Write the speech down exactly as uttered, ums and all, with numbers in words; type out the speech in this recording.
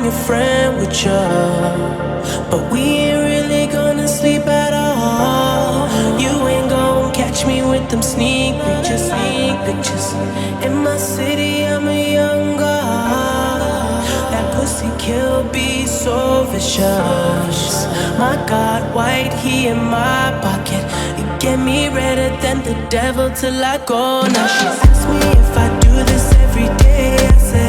your friend with ya, but we ain't really gonna sleep at all. You ain't gon' catch me with them sneak pictures, sneak pictures. In my city, I'm a young god. That pussy kill be so vicious. My God, white, he in my pocket. It get me redder than the devil till I go. Now she asks me if I do this every day. I say